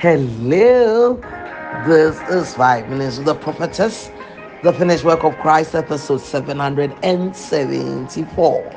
Hello, this is 5 minutes with the prophetess, the finished work of Christ, episode 774.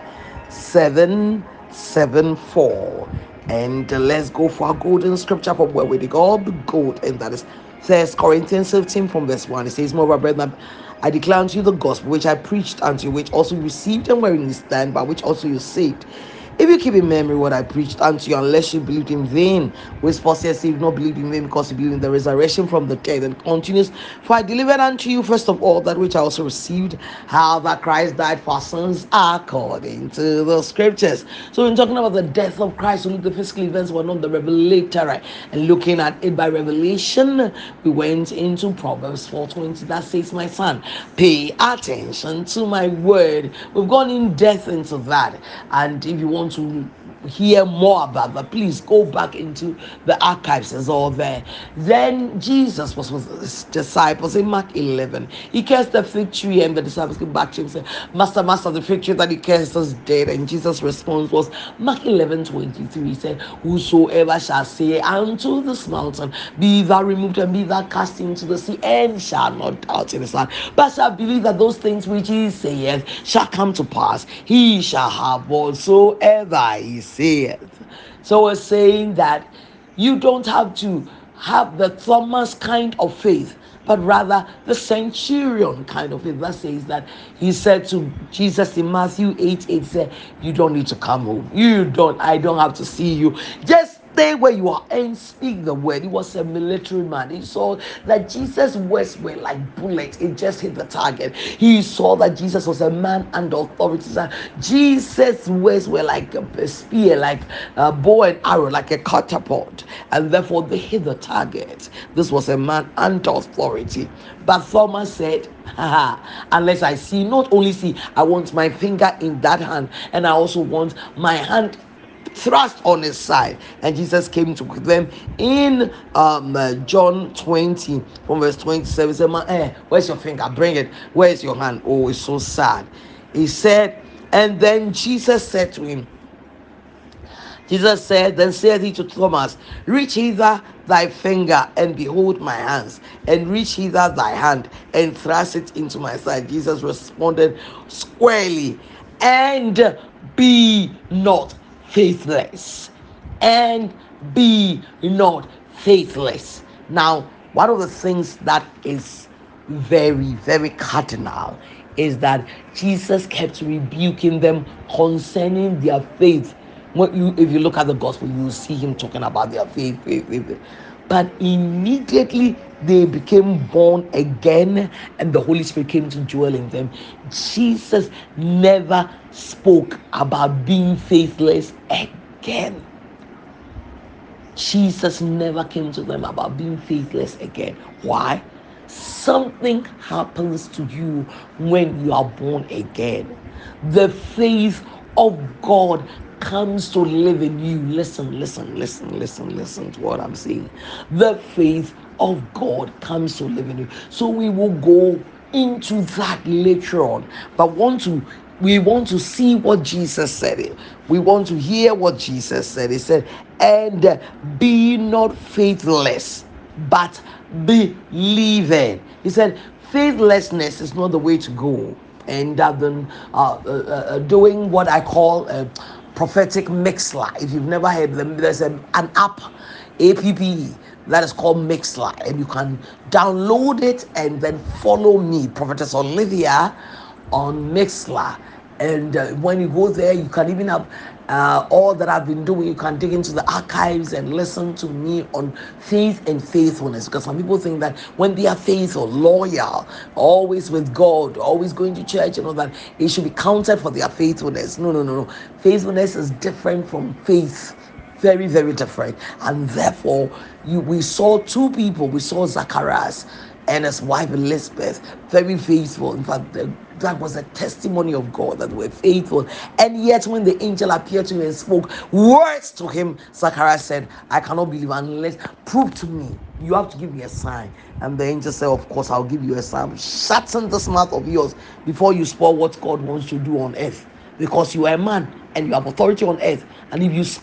774. And let's go for our golden scripture from where we dig all the gold, and that is 1 Corinthians 15 from verse 1. It says, Moreover, brethren, I declare unto you the gospel which I preached unto you, which also you received and wherein you stand, by which also you saved, if you keep in memory what I preached unto you, unless you believed in vain. Which Paul says, if you not believed in vain, because you believe in the resurrection from the dead. And continues, for I delivered unto you first of all that which I also received, how that Christ died for our sins according to the scriptures. So when talking about the death of Christ, we look at the physical events were not the revelatory. And looking at it by revelation, we went into Proverbs 4:20 that says, my son, pay attention to my word. We've gone in depth into that. And if you want to hear more about that, please go back into the archives. It's all there. Then Jesus was with his disciples in Mark 11. He cursed the fig tree, and the disciples came back to him and said, Master, the fig tree that he cursed is dead. And Jesus' response was Mark 11:23. He said, whosoever shall say unto this mountain, be thou removed and be thou cast into the sea, and shall not doubt in his heart, but shall believe that those things which he saith shall come to pass, he shall have whatsoever he saith. So we're saying that you don't have to have the Thomas kind of faith, but rather the centurion kind of faith. That says that he said to Jesus in Matthew 8:8, said, you don't need to come home. I don't have to see you. Just stay where you are and speak the word. He was a military man. He saw that Jesus' words were like bullets. It just hit the target. He saw that Jesus was a man under authority. Jesus' words were like a spear, like a bow and arrow, like a catapult. And therefore they hit the target. This was a man under authority. But Thomas said, unless I see, not only see, I want my finger in that hand, and I also want my hand thrust on his side. And Jesus came to them in John 20 from verse 27. He said, where's your finger? Bring it. Where's your hand? Oh, it's so sad. He said, and then Jesus said to him, Jesus said, then said he to Thomas, reach hither thy finger and behold my hands, and reach hither thy hand and thrust it into my side. Jesus responded squarely, and be not faithless, and be not faithless. Now, one of the things that is very, very cardinal is that Jesus kept rebuking them concerning their faith. If you look at the gospel, you will see him talking about their faith. But immediately they became born again and the Holy Spirit came to dwell in them, Jesus never spoke about being faithless again. Jesus never came to them about being faithless again. Why? Something happens to you when you are born again. The faith of God comes to live in you. Listen to what I'm saying. The faith of God comes to live in you. So we will go into that later on, but we want to see what Jesus said. We want to hear what Jesus said. He said, and be not faithless, but believing. He said, faithlessness is not the way to go. And doing what I call prophetic Mixlr. If you've never heard them, there's an app, that is called Mixlr, and you can download it and then follow me, Prophetess Olivia, on Mixlr. And when you go there, you can even have all that I've been doing. You can dig into the archives and listen to me on faith and faithfulness, because some people think that when they are faithful, loyal, always with God, always going to church and all that, it should be counted for their faithfulness. No. Faithfulness is different from faith. Very, very different. And therefore, we saw two people. We saw Zacharias and his wife Elizabeth, very faithful. In fact, that was a testimony of God that we're faithful. And yet when the angel appeared to him and spoke words to him, Zacharias said, I cannot believe unless, prove to me. You have to give me a sign. And the angel said, of course, I'll give you a sign. Shut in this mouth of yours before you spoil what God wants to do on earth. Because you are a man and you have authority on earth. And if you speak,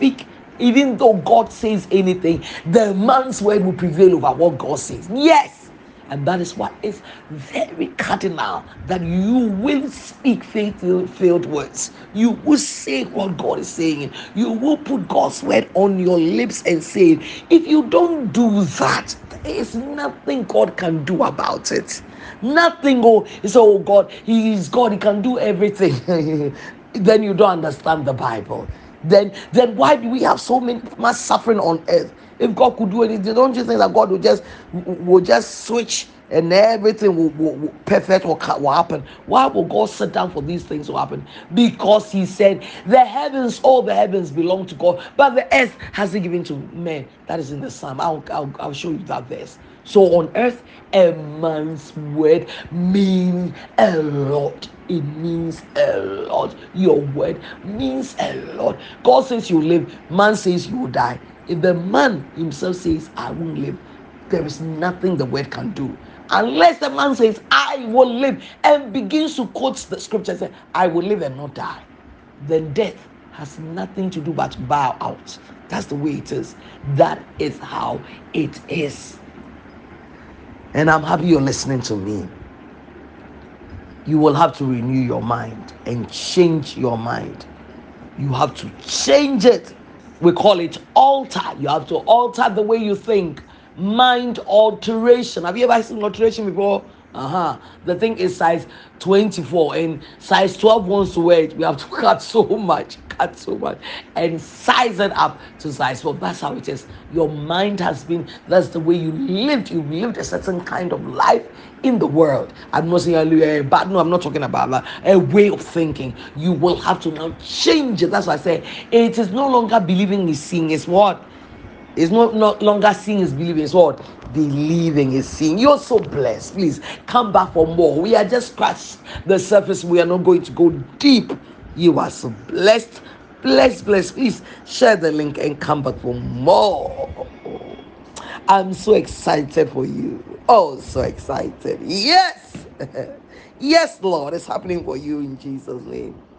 Even though God says anything, the man's word will prevail over what God says. Yes. And that is why it's very cardinal that you will speak faith-filled words. You will say what God is saying. You will put God's word on your lips and say it. If you don't do that, there is nothing God can do about it. Nothing. Oh, it's oh God, He is God, He can do everything. Then you don't understand the Bible. Then why do we have so much suffering on earth? If God could do anything, don't you think that God will just switch and everything will perfect will happen? Why will God sit down for these things to happen? Because He said the heavens, all the heavens belong to God, but the earth has He given to men. That is in the Psalm. I'll show you that verse. So on earth, a man's word means a lot. It means a lot. Your word means a lot. God says you live, man says you will die. If the man himself says, I won't live, there is nothing the word can do. Unless the man says, I will live, and begins to quote the scripture, say, I will live and not die, then death has nothing to do but bow out. That's the way it is. That is how it is. And I'm happy you're listening to me. You will have to renew your mind and change your mind. You have to change it. We call it alter. You have to alter the way you think. Mind alteration. Have you ever seen alteration before? The thing is size 24 and size 12 wants to wear it. We have to cut so much, and size it up to size 12. That's how it is. Your mind has been, that's the way you lived. You've lived a certain kind of life in the world. I'm not saying but no, I'm not talking about that. A way of thinking. You will have to now change it. That's why I say it is no longer believing is seeing. It's what? It's not longer seeing is believing. It's what? Believing is seeing. You're so blessed. Please come back for more. We are just scratched the surface. We are not going to go deep. You are so blessed. Blessed. Please share the link and come back for more. I'm so excited for you. Oh, so excited. Yes. Yes, Lord. It's happening for you in Jesus' name.